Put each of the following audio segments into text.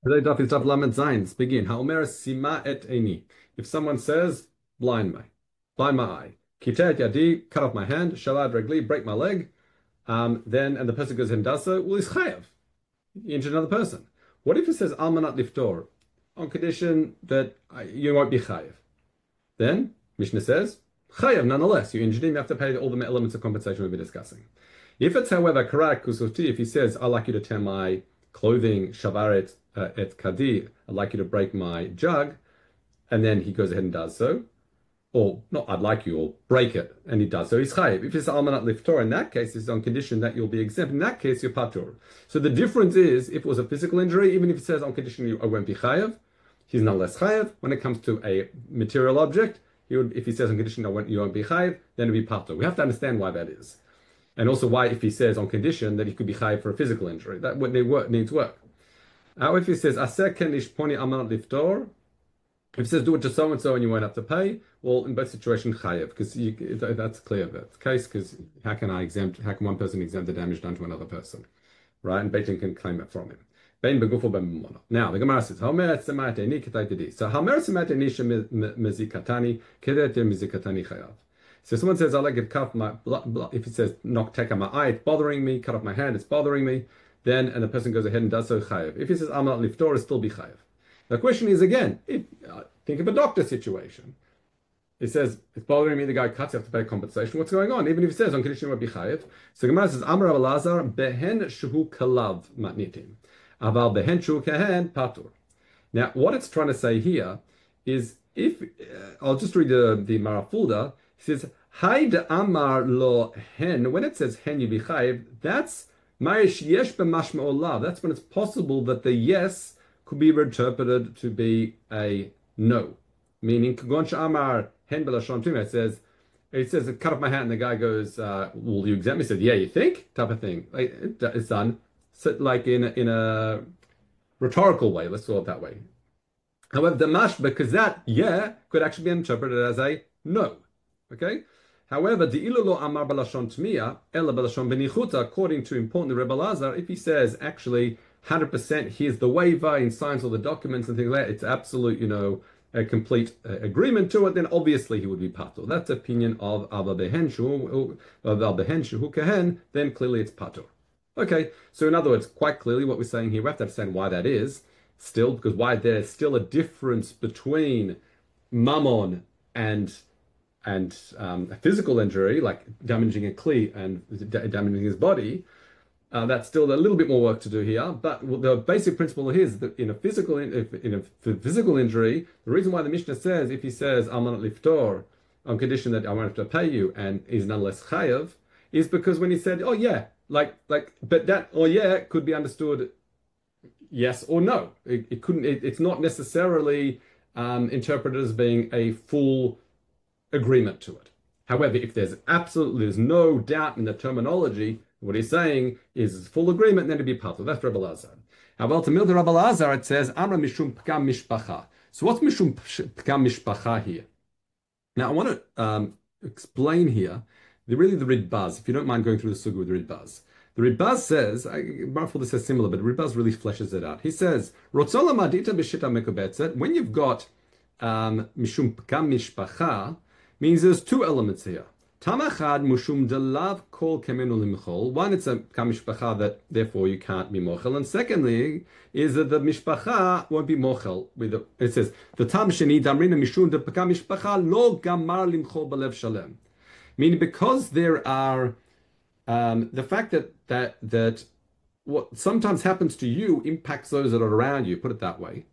Today daf is daf lamed zayin. Begin. Haomer sima et eini. If someone says, blind my eye, kita et yadi, cut off my hand, shalad regli, break my leg, then and the person goes ahead and does so, well, he's chayav. He injured another person. What if he says almanat liftor, on condition that you won't be chayav? Then Mishnah says chayav nonetheless. You injured him, you have to pay all the elements of compensation we've been discussing. If it's however karak kusuti, if he says I'd like you to tear my clothing, shavaret et kadi, I'd like you to break my jug, and then he goes ahead and does so, or not, I'd like you, or break it, and he does so, he's chayiv. If it's almanat liftor, in that case, it's on condition that you'll be exempt. In that case, you're patur. So the difference is, if it was a physical injury, even if it says on condition I won't be chayiv, he's nonetheless chayiv. When it comes to a material object, if he says on condition you won't be chayiv, then it'll be patur. We have to understand why that is. And also why, if he says on condition that he could be chayiv for a physical injury, that needs work. If he says aser ken ishponi amanat liftor, if he says do it to so and so and you won't have to pay, well, in both situations chayiv, because that's clear that's the case. Because how can one person exempt the damage done to another person, right? And Beit Din can claim it from him. Ben begufo ben mono. Now the Gemara says hamer semat eni ketay didi. So hamer semat eni mezikatani kedet mezikatani chayav. So someone says, I like it cut my if he says take out my eye, it's bothering me, cut off my hand, it's bothering me, then and the person goes ahead and does so chayav. If he says I'm not liftor, it'll still be chayav. The question is again, think of a doctor situation. He says it's bothering me, the guy cuts, you have to pay compensation. What's going on? Even if he says on condition it would be chayav. So Gemara says Amar Rav Elazar behen shehu kalav matnitim, aval behen shehu kehen patur. Now what it's trying to say here is if I'll just read the Marafulda. He says, Haid Amar lo hen. When it says hen you be chayiv, that's marish yesh b'mashma olav. That's when it's possible that the yes could be interpreted to be a no. Meaning, Kagon Amar hen b'lashon tumah. It says, cut off my hand, and the guy goes, will you exempt me? He said, yeah, you think? Type of thing. It's done. So, like in a rhetorical way, let's call it that way. However, the mash, because that yeah could actually be interpreted as a no. Okay. However, the ilolo amar balashon tmiya ela balashon benichuta, according to importantly Rebbe Elazar, if he says actually 100%, here's the waiver, he signs all the documents and things like that, it's absolute, a complete agreement to it, then obviously he would be patur. That's the opinion of Abba Behen Shehu Kehen, then clearly it's patur. Okay, so in other words, quite clearly what we're saying here, we have to understand why that is still, because why there's still a difference between mammon and a physical injury, like damaging a kli and damaging his body, that's still a little bit more work to do here. But the basic principle is that in a physical injury, the reason why the Mishnah says, if he says almanat liftor on condition that I won't have to pay you and is nonetheless chayav, is because when he said, oh yeah, but that oh yeah could be understood yes or no. It couldn't. It's not necessarily interpreted as being a full agreement to it. However, if there's no doubt in the terminology, what he's saying is full agreement, then it'd be patur. That's Rebbe Elazar. However, to Milda Rebbe Elazar, it says Amra mishum pkam mishpacha. So what's mishum pkam mishpacha here? Now I want to explain here the Ridbaz. If you don't mind going through the suga with the Ridbaz. The Ridbaz says, Marful says similar, but Ridbaz really fleshes it out. He says, Rotzola madita b'shita mekubetzet. When you've got mishum pkam mishpacha, means there's two elements here. Tamachad mushum delav kol kemenu limchol. One, it's a kamishpacha that therefore you can't be mochel, and secondly is that the mishpacha won't be mochel. It says the tam sheni damrina mishum de mishpacha lo gamar limchol balev shalem. Meaning because there are the fact that what sometimes happens to you impacts those that are around you. Put it that way.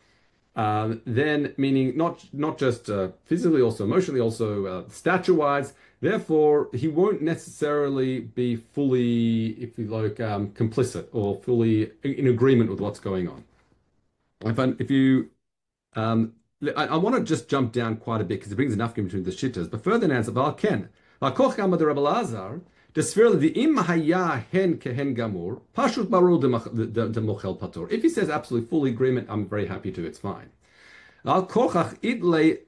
Then meaning not just physically, also emotionally, also stature-wise. Therefore, he won't necessarily be fully, if you like, complicit or fully in agreement with what's going on. I want to just jump down quite a bit because it brings enough in between the shittas. But further answer, Ken, if he says absolutely full agreement, I'm very happy to. It's fine. The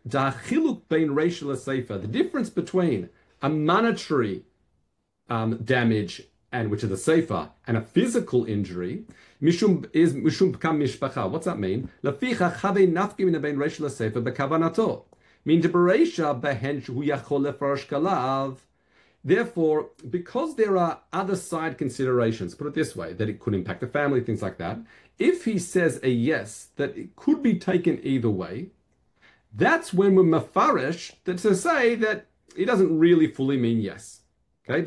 difference between a monetary damage and which is a sefer, and a physical injury, mishum bekam mishpacha. What's that mean? Lefichach have nafki min bein reish lesefer bekavanato. Mean to bereisha behen hu yachol lefarish kalav. Therefore, because there are other side considerations, put it this way, that it could impact the family, things like that, if he says a yes, that it could be taken either way, that's when we're mafarish to say that it doesn't really fully mean yes. Okay,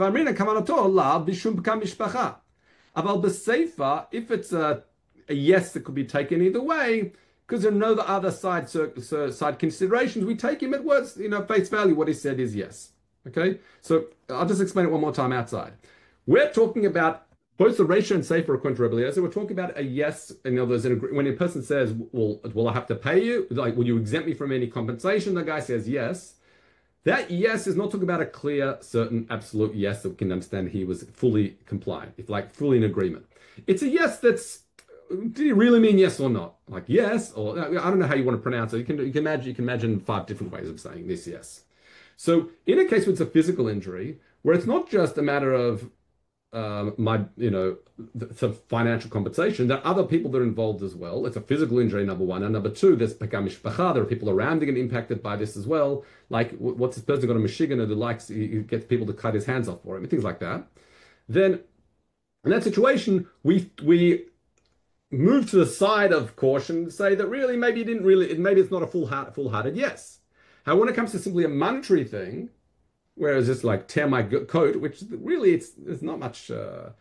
if it's a yes that could be taken either way, because there are no other side considerations, we take him at words, face value. What he said is yes. Okay, so I'll just explain it one more time outside. We're talking about both the ratio and sefer according to Rebbe Eliezer. We're talking about a yes. In other words, when a person says, "Well, will I have to pay you? Like, will you exempt me from any compensation?" The guy says yes. That yes is not talking about a clear, certain, absolute yes that we can understand he was fully compliant, if like fully in agreement. It's a yes that's. Do you really mean yes or not? Like yes, or I don't know how you want to pronounce it. You can imagine 5 different ways of saying this yes. So in a case where it's a physical injury, where it's not just a matter of some financial compensation, there are other people that are involved as well. It's a physical injury, number one. And number two, there's pekam mishpacha. There are people around that get impacted by this as well. Like, what's this person got a Michigan who likes, he gets people to cut his hands off for him, and things like that. Then, in that situation, we move to the side of caution and say that really, maybe it's not a full-hearted yes. How when it comes to simply a monetary thing, whereas it's like tear my coat, which really there's not much at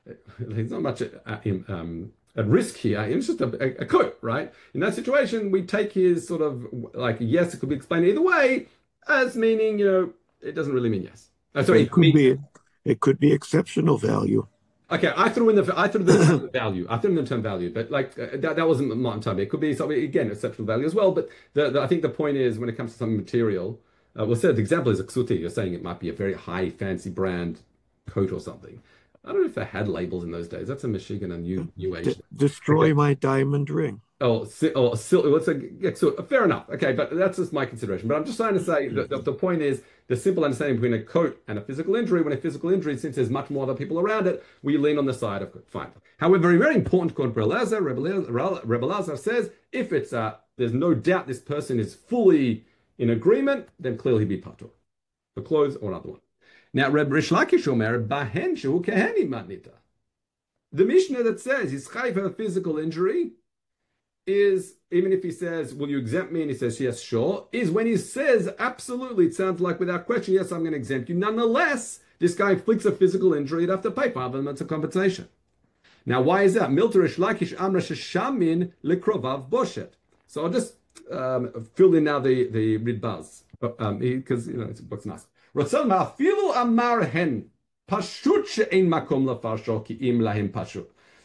risk here. It's just a coat, right? In that situation, we take his sort of like yes, it could be explained either way, as meaning it doesn't really mean yes. Sorry, it could be exceptional value. Okay, I threw in the term value. I threw in the term value, but like that wasn't my time. It could be something again, exceptional value as well. But I think the point is when it comes to something material, the example is a ksuti. You're saying it might be a very high, fancy brand coat or something. I don't know if they had labels in those days. That's a Michigan and New Age. Destroy my diamond ring. So fair enough. Okay, but that's just my consideration. But I'm just trying to say that the point is the simple understanding between a coat and a physical injury. When a physical injury, since there's much more other people around it, we lean on the side of fine. However, very, very important, according to Rebbe Eliezer says, if it's there's no doubt this person is fully in agreement, then clearly be patur for clothes or another one. Now, Reb Rish Lakish Omer, Bahen Shu Keheni Matnita. The Mishnah that says he's chayv for a physical injury is, even if he says, will you exempt me? And he says, yes, sure, is when he says, absolutely, it sounds like without question, yes, I'm going to exempt you. Nonetheless, this guy inflicts a physical injury, you'd have to pay 5 months of compensation. Now, why is that? Milter Rish Lakish Amra Sheshamin Likrovav Boshet. So I'll just fill in now the Ridbaz, because, it's what's nice. Rotzal Ma'afilu Amar Hen. Pashut she'ein makom lafarsho ki im lahem pashut.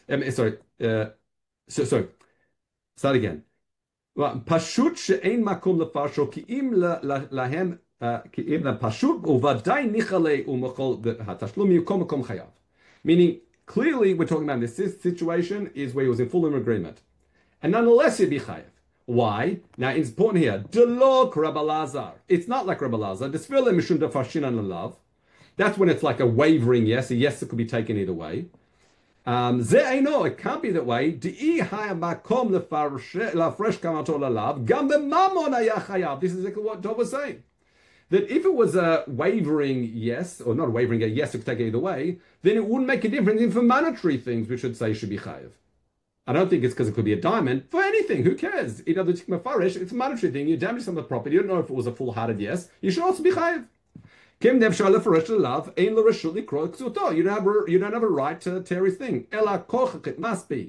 Sorry. Start again. Pashut she'ein makom lafarsho ki im lahem ki im lahem pashut uvadai nichale umachol hatashlum yukom makom chayav. Meaning, clearly, we're talking about this situation is where he was in full agreement, and nonetheless he'd be chayav. Why? Now it's important here. Delok Rabbi Lazar. It's not like Rabbi Lazar. Desfile mishum dafashinan lalav. That's when it's like a wavering yes, a yes that could be taken either way. It can't be that way. This is exactly what Dov was saying. That if it was a wavering yes, or not a wavering a yes, it could take it either way, then it wouldn't make a difference in for monetary things, we should say should be chayav. I don't think it's because it could be a diamond. For anything, who cares? It's a monetary thing. You damage some of the property. You don't know if it was a full-hearted yes. You should also be chayav. You don't have a right to tear his thing. It must be.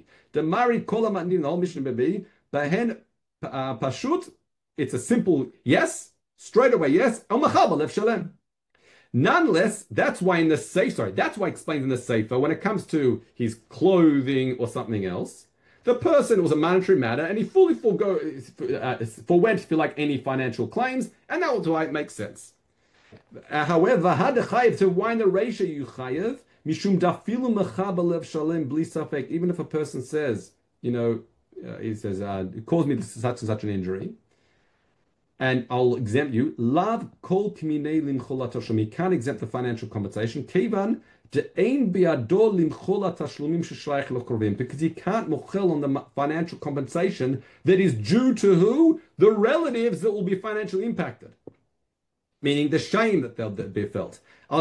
It's a simple yes, straight away yes. Nonetheless, that's why in the sefer, that's why explained in the sefer, when it comes to his clothing or something else, the person was a monetary matter and he fully forwent feel like any financial claims, and that was why it makes sense. However, had chayiv to wind the ratio you chayiv mishum dafilu mechabalev shalem bli safek. Even if a person says, he says, it caused me such and such an injury, and I'll exempt you. Lav kol kiminei lim cholatoshim. He can't exempt the financial compensation. Kevan De'ein bi'ado limchol hatashlumin sheshayach lekrovim, because he can't mochel on the financial compensation that is due to who? The relatives that will be financially impacted. Meaning the shame that they'll be felt.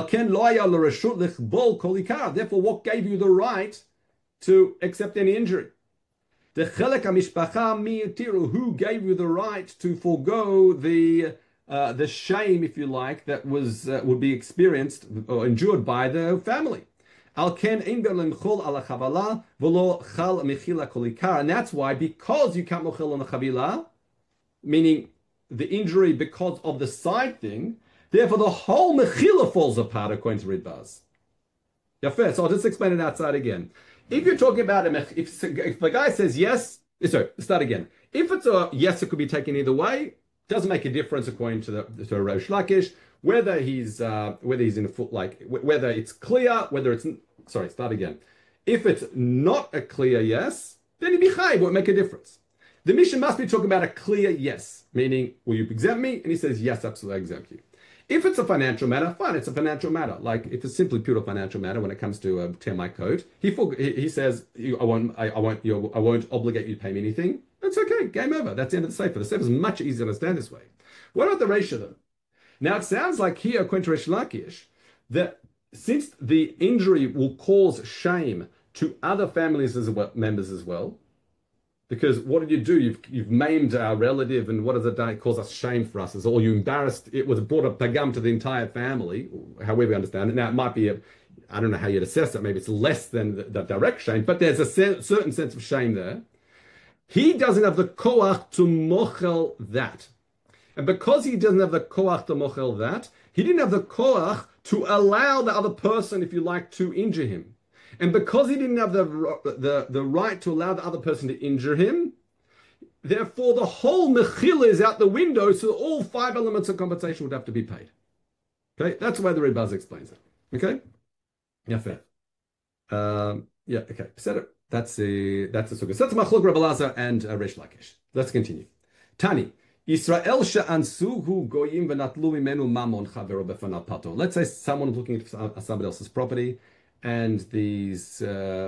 Therefore, what gave you the right to accept any injury? Who gave you the right to forego the shame, if you like, that was would be experienced or endured by the family? And that's why, because you can't mochel on the chavila, meaning the injury because of the side thing, therefore the whole mechila falls apart according to Ridbaz. Yeah, fair. So I'll just explain it outside again. If you're talking about if the guy says yes, sorry, start again. If it's a yes, it could be taken either way. Doesn't make a difference according to Rosh Lakish whether he's in a foot, like whether it's clear, whether it's sorry. Start again. If it's not a clear yes, then he'd be chayiv. Won't make a difference. The mission must be talking about a clear yes, meaning, will you exempt me? And he says, yes, absolutely, I exempt you. If it's a financial matter, fine, it's a financial matter. Like if it's simply pure financial matter when it comes to tear my coat, he says, I won't obligate you to pay me anything. That's okay, game over. That's the end of the sefer. The sefer is much easier to understand this way. What about the ratio though? Now it sounds like here, according to Resh Lakish, that since the injury will cause shame to other families members as well, because what did you do? You've maimed our relative, and what does it do? It cause us shame for us. Or you embarrassed. It was brought a pagam to the entire family. However you understand it. Now it might be I don't know how you'd assess it. Maybe it's less than the direct shame, but there's a certain sense of shame there. He doesn't have the koach to mochel that, and because he doesn't have the koach to mochel that, he didn't have the koach to allow the other person, if you like, to injure him. And because he didn't have the right to allow the other person to injure him, therefore the whole mechila is out the window, so all 5 elements of compensation would have to be paid. Okay, that's the way the Ridbaz explains it. Okay, yeah, fair. Yeah, okay. That's the sukkah. That's Machlok Rebbe Lazar and Resh Lakish. Let's continue. Tani. Israel she'ansuhu goyim v'natlu mimenu mamon chavero b'fanav pato. Let's say someone is looking at somebody else's property, and these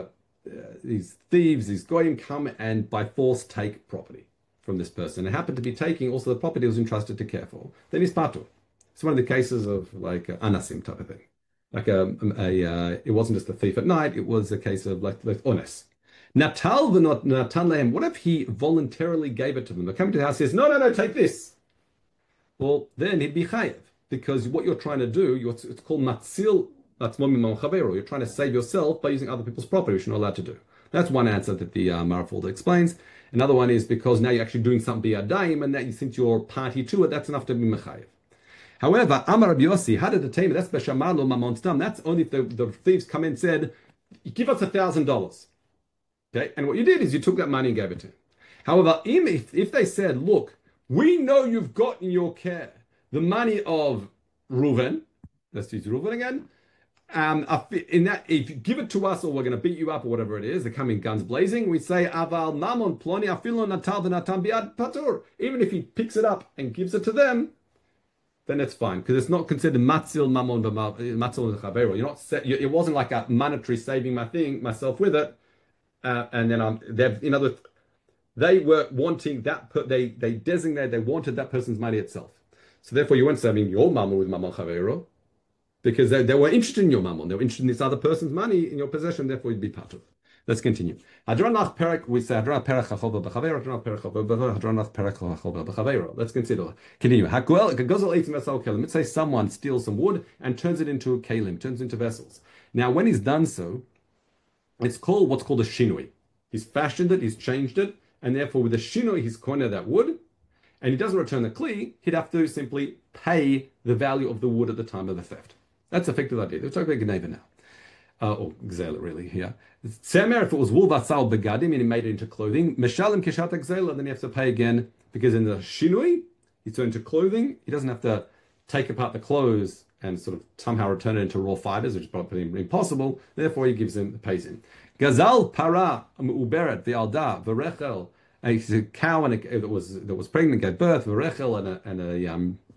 thieves, these goyim, come and by force take property from this person. And happen to be taking also the property was entrusted to care for. Then he's patur. It's one of the cases of like anasim type of thing. Like it wasn't just a thief at night. It was a case of like ones. Natal v'not natan lehem. What if he voluntarily gave it to them? They come to the house and says, no, take this. Well, then he'd be chayiv, because what you're trying to do, it's called matzil. You're trying to save yourself by using other people's property, which you're not allowed to do. That's one answer that the Marafalda explains. Another one is because now you're actually doing something biyadayim, and that since you're party to it, that's enough to be mechayiv. However, Amar Rabbi Yossi had a tamer. That's b'shamar lo mamon stam. That's only if the thieves come in and said, "Give us $1,000." Okay, and what you did is you took that money and gave it to him. However, if they said, "Look, we know you've got in your care the money of Reuven," let's use Reuven again. In that, if you give it to us, or we're going to beat you up, or whatever it is, they come in guns blazing. We say, "Aval mamon ploni afilo natal v'natan biad patur." Even if he picks it up and gives it to them, then it's fine, because it's not considered matzil mamon matzil l'chavero. You're not. It wasn't like a monetary saving myself with it, and then in other words, they were wanting that. They designated, they wanted that person's money itself. So therefore, you weren't saving your mamon with mamon chavero, because they were interested in your mammon. They were interested in this other person's money in your possession, therefore you'd be part of it. Let's continue. Hadranach perek, we say Hadranach perek chachova b'chavero, Hadranach perek chachova, Hadranach perek chachova b'chavero. Let's consider. Continue. Let's say someone steals some wood and turns it into a kalim, turns it into vessels. Now, when he's done so, it's called what's called a shinui. He's fashioned it, he's changed it, and therefore with the shinui, he's cornered that wood, and he doesn't return the kli, he'd have to simply pay the value of the wood at the time of the theft. That's effective idea. We're talking about Gneva now. Or Gzela, really, here. Tzemer, if it was wool vatsal begadim, and he made it into clothing, Meshalim kishat Gzela, then you have to pay again, because in the shinui, he turned into clothing, he doesn't have to take apart the clothes and sort of somehow return it into raw fibers, which is probably impossible, therefore he pays him. Gazal para uberet v'alda v'rechel, a cow that was pregnant, gave birth, v'rechel, and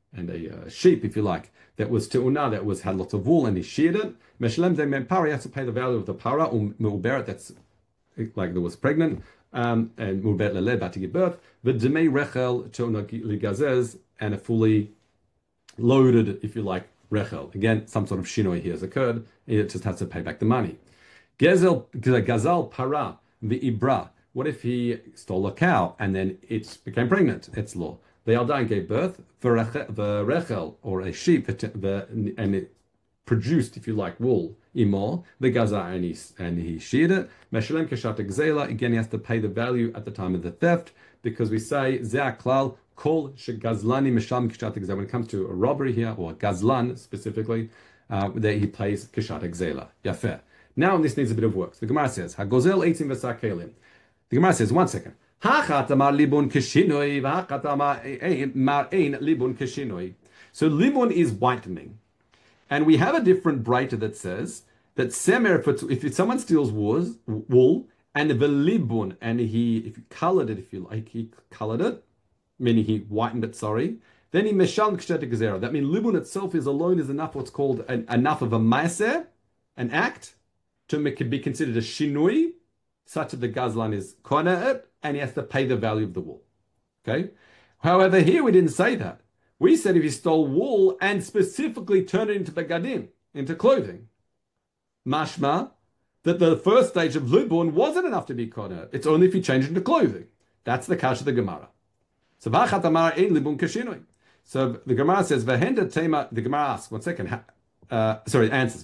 sheep, if you like, that was te'una, that had lots of wool, and he sheared it. Meshalem de mempara, he has to pay the value of the para, or mu'uberet, that's like that was pregnant, and mu'uberet lele, about to give birth. The demei rechel te'una ligazez, and a fully loaded, if you like, rechel. Again, some sort of shinoi here has occurred. It just has to pay back the money. Gazal para the ibra. What if he stole a cow and then it became pregnant? It's law. The Aldain gave birth. The rechel, or a sheep, and it produced, if you like, wool, imor, the gaza, and he sheared it. Meshalem keshat gzela. Again, he has to pay the value at the time of the theft, because we say ze'aklal kol shegazlani mesham keshat gzela. When it comes to a robbery here, or a gazlan specifically, that he pays keshat gzela. Yafeh. Now this needs a bit of work. So the Gemara says, "Hagozel eitim v'sakelim." The Gemara says, one second. Hachat amar libun keshinoi, v'hachat amar ein libun keshinoi. So libun is whitening, and we have a different breita that says that semer, if someone steals wool, and the libun, and if he colored it, if you like, he colored it, meaning he whitened it. Sorry. Then he meshal kshet gezerah. That means libun itself is alone is enough. What's called enough of a maaser, an act, to be considered a shinui, such that the gazlan is kona'et, and he has to pay the value of the wool. Okay? However, here we didn't say that. We said if he stole wool and specifically turned it into begadim, into clothing, mashma, that the first stage of libun wasn't enough to be kona'et. It's only if he changed it into clothing. That's the kash of the Gemara. So v'achat amar ein libun kashinui. So the Gemara says, v'henda tema, the Gemara asks, one second, answers.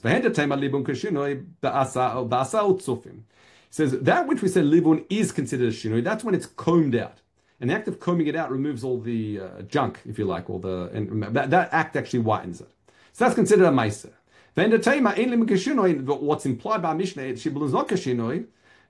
It says that which we said libun is considered a shinoi. That's when it's combed out. And the act of combing it out removes all the junk, if you like, that act actually whitens it. So that's considered a meiser. What's implied by Mishnah, shibulun is not kashinoi,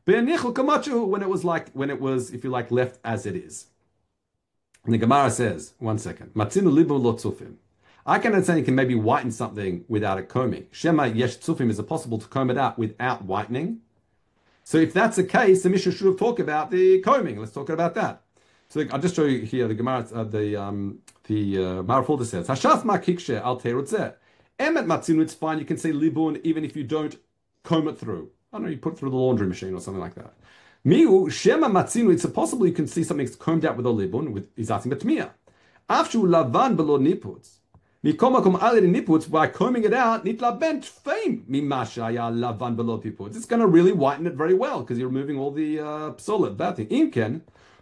when it was, if you like, left as it is. And the Gemara says, one second, matzinu libun lo tzufim. I can understand you can maybe whiten something without it combing. Shema yesh tzufim, is it possible to comb it out without whitening? So if that's the case, the Mishnah should have talked about the combing. Let's talk about that. So I'll just show you here the Gemara, the Marafulta says, Hashas ma kikshe al terutzeh. Emet matzinu, it's fine. You can say libun even if you don't comb it through. I don't know, you put it through the laundry machine or something like that. Miu shema matzinu, it's possible you can see something combed out with a libun, with is asking betmiyah. After lavan below niputs. By combing it out, nitlabent fame mimashaya lavan below people. It's going to really whiten it very well because you're removing all the psolet, bad thing. Imken,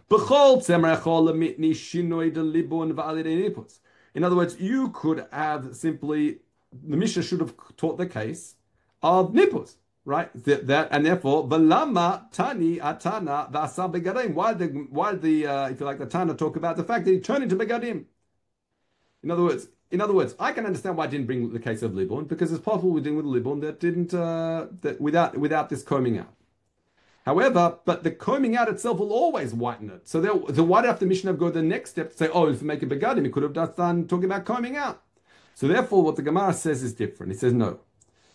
in other words, you could have simply, the Mishnah should have taught the case of nipples, right? That and therefore, velama tani atana v'asa begadim. Why the if you like the Tana talk about the fact that he turned into begadim? In other words, I can understand why I didn't bring the case of libun, because it's possible we're dealing with a libun that didn't that without this combing out. However, but the combing out itself will always whiten it. So why do the Mishnah go the next step to say, oh, if you make a begadim, he could have done talking about combing out. So therefore, what the Gemara says is different. He says no.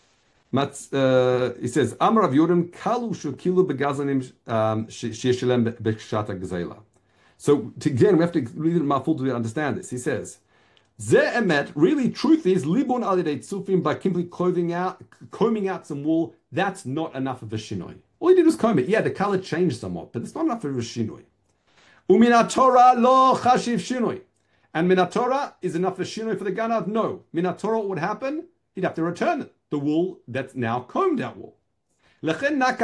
He says Amar Rav Yodim kalu shukilu begazanim sheyeshalem b'kshata gzeila. So again, we have to read it maful to understand this. He says, Ze emet, really, truth is, libun alidei tzufim, by simply combing out some wool, that's not enough of a shinoi. All you did was comb it. Yeah, the color changed somewhat, but it's not enough of a shinoi. Uminat Torah lo chashiv shinoi. And minat Torah is enough for shinoi for the ganav? No. Minat Torah, what would happen? He'd have to return it, the wool that's now combed out wool. That's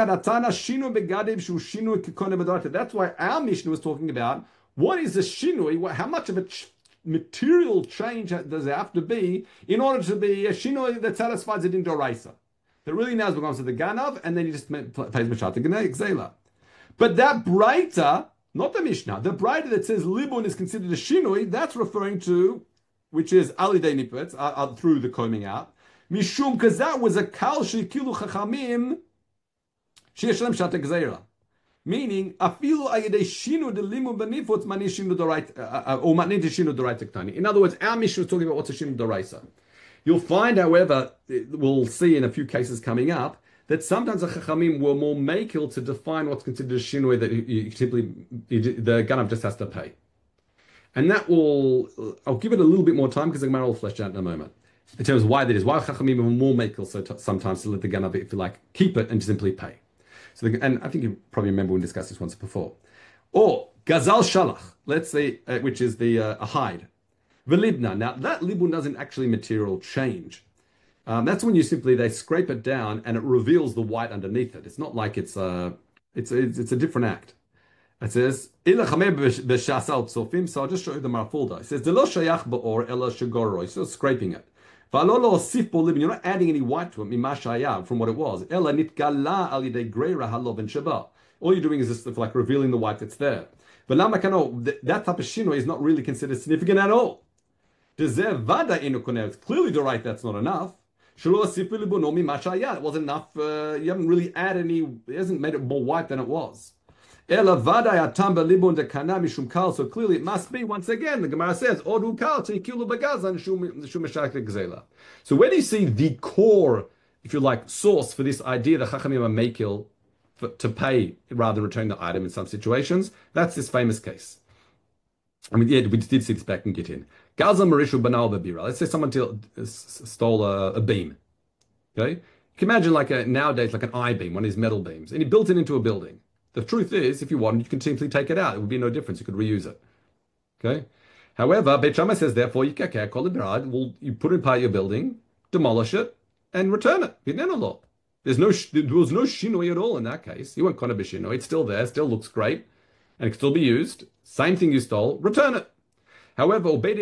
why our Mishnah was talking about what is a shinoi, how much of a material change does there have to be in order to be a shinoi that satisfies it in doraisa. That really now belongs to the ganav, and then he just pays Mashat Gzela. But that breita, not the Mishnah, the breita that says libun is considered a shinoi, that's referring to, which is alidei nipetz, through the combing out. Mishum, because that was a kal shekilu chachamim sheyeshalem Mashat Gzela. Meaning, afilu ayedei shinu de limu benifutz mani shinu doraita, or mani shinu doraita ktani. In other words, our Mishnah is talking about what's a shinu doraisa. You'll find, however, we'll see in a few cases coming up, that sometimes the Chachamim were more makil to define what's considered a shinoi that the Ganav just has to pay. And that will, I'll give it a little bit more time because the Gemara will flesh out in a moment. In terms of why that is, why Chachamim are more makel sometimes to let the Ganav, if you like, keep it and simply pay. So, and I think you probably remember we discussed this once before. Or Gazal Shalach, let's say, which is the a hide. Velibna. Now that libun doesn't actually material change. That's when they scrape it down and it reveals the white underneath it. It's not like it's a different act. It says, so I'll just show you the marfulda. It says, so scraping it. You're not adding any white to it, from what it was. All you're doing is just like revealing the white that's there. But that type of shino is not really considered significant at all. It's clearly the right that's not enough. It wasn't enough. You haven't really added any, it hasn't made it more white than it was. So clearly it must be, once again, the Gemara says, so where do you see the core, if you like, source for this idea that Chachamim are makil to pay rather than return the item in some situations? That's this famous case. I mean, yeah, we did see this back in Gittin. Let's say someone stole a beam. Okay? You can imagine nowadays like an I-beam, one of these metal beams, and he built it into a building. The truth is, if you wanted, you can simply take it out. It would be no difference. You could reuse it. Okay? However, Beit Shammai says, therefore, you put it in part of your building, demolish it, and return it. There was no shinoi at all in that case. You weren't going to be shinoi. It's still there, still looks great, and it can still be used. Same thing you stole, return it. However, he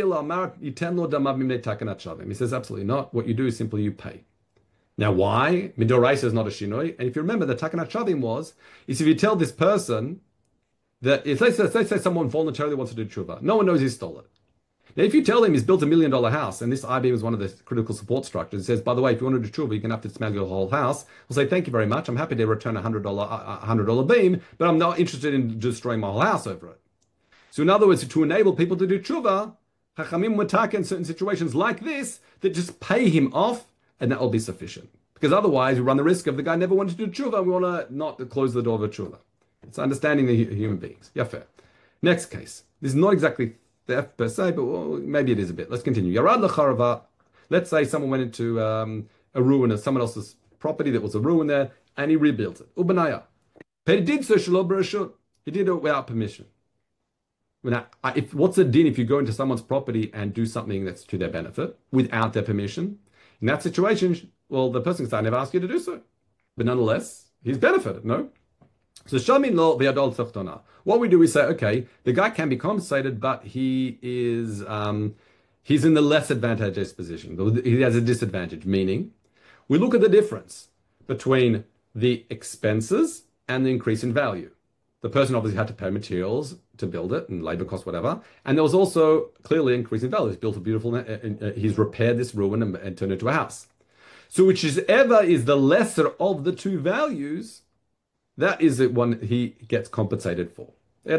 says, absolutely not. What you do is simply you pay. Now, why? Midoraisa is not a shinoi. And if you remember, the takanat shavim is if you tell this person that, if let's say someone voluntarily wants to do tshuva, no one knows he stole it. Now, if you tell him he's built $1 million house, and this I-beam is one of the critical support structures, it says, by the way, if you want to do tshuva, you can have to dismantle your whole house. We'll say, thank you very much. I'm happy to return $100 beam, but I'm not interested in destroying my whole house over it. So in other words, to enable people to do tshuva, Chachamim Mataka in certain situations like this, that just pay him off, and that will be sufficient. Because otherwise, we run the risk of the guy never wanted to do tshuva, we want to not close the door of a tshuva. It's understanding the human beings. Yeah, fair. Next case. This is not exactly theft per se, but maybe it is a bit. Let's continue. Yarad l'charava. Let's say someone went into a ruin of someone else's property that was a ruin there, and he rebuilt it. Ubanaya. But he did so shelo b'reshut. He did it without permission. Now, what's the din if you go into someone's property and do something that's to their benefit without their permission? In that situation, well, the person can say, I never asked you to do so. But nonetheless, he's benefited, no? So, shamin lo v'yadol tzochtona. What we do is say, okay, the guy can be compensated, but he is, he's in the less advantageous position. He has a disadvantage, meaning we look at the difference between the expenses and the increase in value. The person obviously had to pay materials to build it and labor costs, whatever. And there was also clearly an increase in value. He's built a beautiful, he's repaired this ruin and turned it into a house. So whichever is the lesser of the two values, that is the one he gets compensated for. If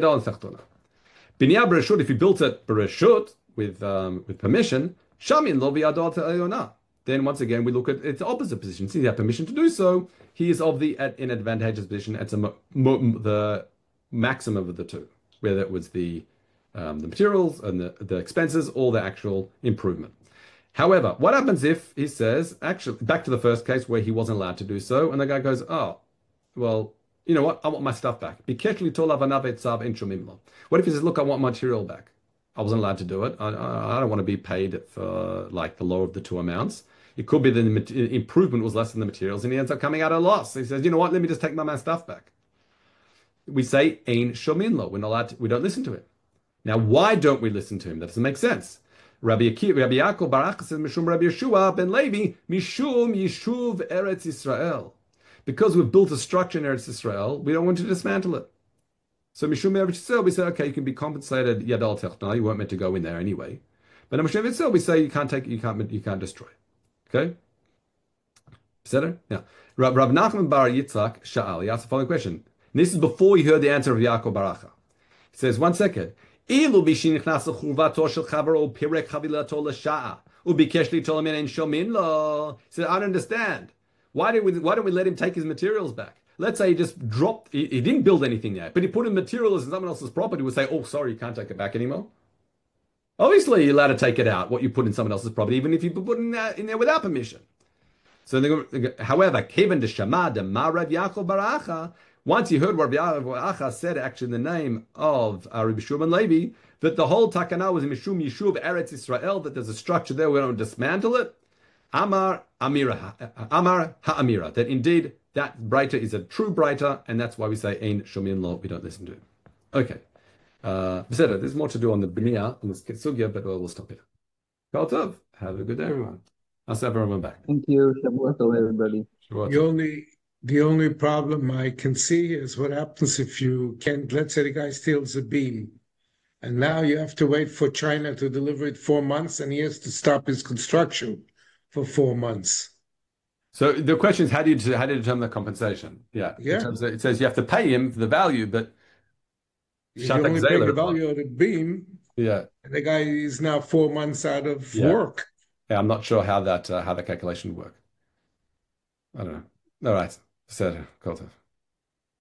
you built it bereshut with permission, shamin lo v'yadol te'ayona. Then once again we look at its opposite position. Since he had permission to do so, he is in advantageous position at the maximum of the two, whether it was the materials and the expenses or the actual improvement. However, what happens if he says, actually, back to the first case where he wasn't allowed to do so, and the guy goes, oh, well, you know what? I want my stuff back. What if he says, look, I want my material back. I wasn't allowed to do it. I don't want to be paid for like the lower of the two amounts. It could be that the improvement was less than the materials, and he ends up coming out at a loss. So he says, you know what? Let me just take my stuff back. We say, Ein shomin lo. We're not allowed to, we don't listen to him. Now, why don't we listen to him? That doesn't make sense. Rabbi Yaakov Barach says, Mishum Rabbi Yeshua ben Levi, Mishum Yishuv Eretz Yisrael. Because we've built a structure in Eretz Yisrael, we don't want to dismantle it. So Mishum Eretz Yisrael, we say, okay, you can be compensated Yadal Techna. You weren't meant to go in there anyway. But in Mishum Eretz Yisrael, we say you can't destroy. Okay. Better? Yeah. Rav Nachman Bar Yitzchak Sha'al. He asked the following question. And this is before he heard the answer of Yaakov Baracha. He says, 1 second. He said, I don't understand. Why don't we let him take his materials back? Let's say he just dropped, he didn't build anything there, but he put in materials in someone else's property, would say, oh, sorry, you can't take it back anymore. Obviously, you're allowed to take it out, what you put in someone else's property, even if you put it in there without permission. So, however, Kevin de Shama de Marav Yaakov Baracha, once you heard what Rabbi Yaakov Baracha said, actually in the name of Rabbi Shimon Levi, that the whole takana was in Mishum Yishuv Eretz Israel, that there's a structure there, we don't dismantle it. Amar Ha'amira, that indeed that breita is a true breita, and that's why we say Ein Shomin Lo, we don't listen to it. Okay. There's more to do on the Bniyah, on the Sugya, but we'll stop here. Kol Tov. Have a good day, everyone. I'll see everyone back. Thank you. Shabbat Tov, everybody. The only problem I can see is what happens if you can't, let's say the guy steals a beam, and now you have to wait for China to deliver it 4 months, and he has to stop his construction for 4 months. So the question is, how do you determine the compensation? Yeah. It says you have to pay him for the value, but you only pay the value of the beam. Yeah. And the guy is now 4 months out of work. Yeah, I'm not sure how that calculation would work. I don't know. All right. So, Kol Tov.